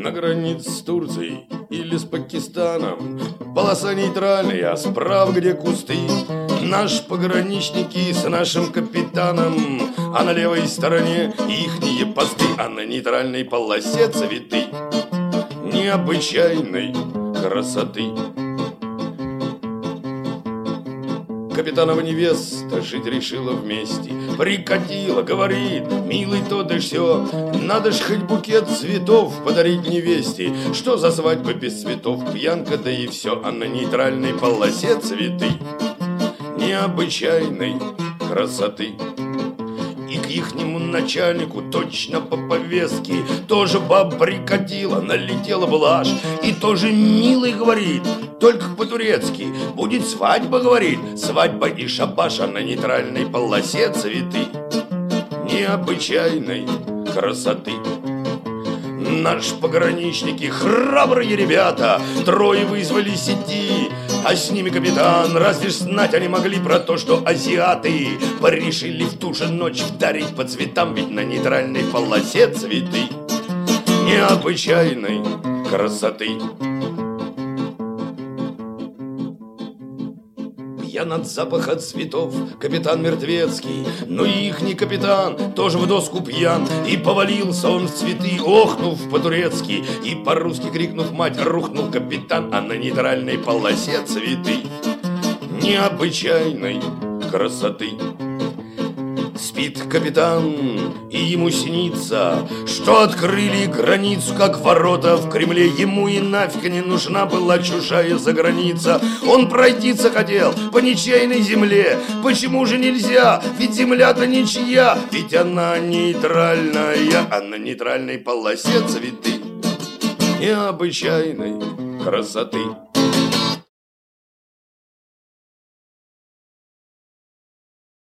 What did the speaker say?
на границе с Турцией или с Пакистаном. Полоса нейтральная, а справа где кусты. Наши пограничники с нашим капитаном, а на левой стороне ихние посты, а на нейтральной полосе цветы необычайной красоты. Капитанова невеста жить решила вместе. Прикатила, говорит: милый, то да сё, надо ж хоть букет цветов подарить невесте. Что за свадьба без цветов, пьянка да и все. А на нейтральной полосе цветы необычайной красоты. И к ихнему начальнику точно по повестке тоже баба прикатила, налетела блажь. И тоже милый, говорит, только по-турецки: будет свадьба, говорит, свадьба и шабаш. А на нейтральной полосе цветы необычайной красоты. Наши пограничники, храбрые ребята, трое вызвались идти, а с ними капитан. Разве ж знать они могли про то, что азиаты порешили в ту же ночь вдарить по цветам? Ведь на нейтральной полосе цветы необычайной красоты. Пьян от запаха цветов капитан Мертвецкий, но ихний капитан тоже в доску пьян. И повалился он в цветы, охнув по-турецки, и по-русски крикнув мать, рухнул капитан. А на нейтральной полосе цветы необычайной красоты. Спит капитан, и ему снится, что открыли границу, как ворота в Кремле. Ему и нафиг не нужна была чужая заграница. Он пройтиться хотел по ничейной земле. Почему же нельзя? Ведь земля-то ничья, ведь она нейтральная. А на нейтральной полосе цветы необычайной красоты.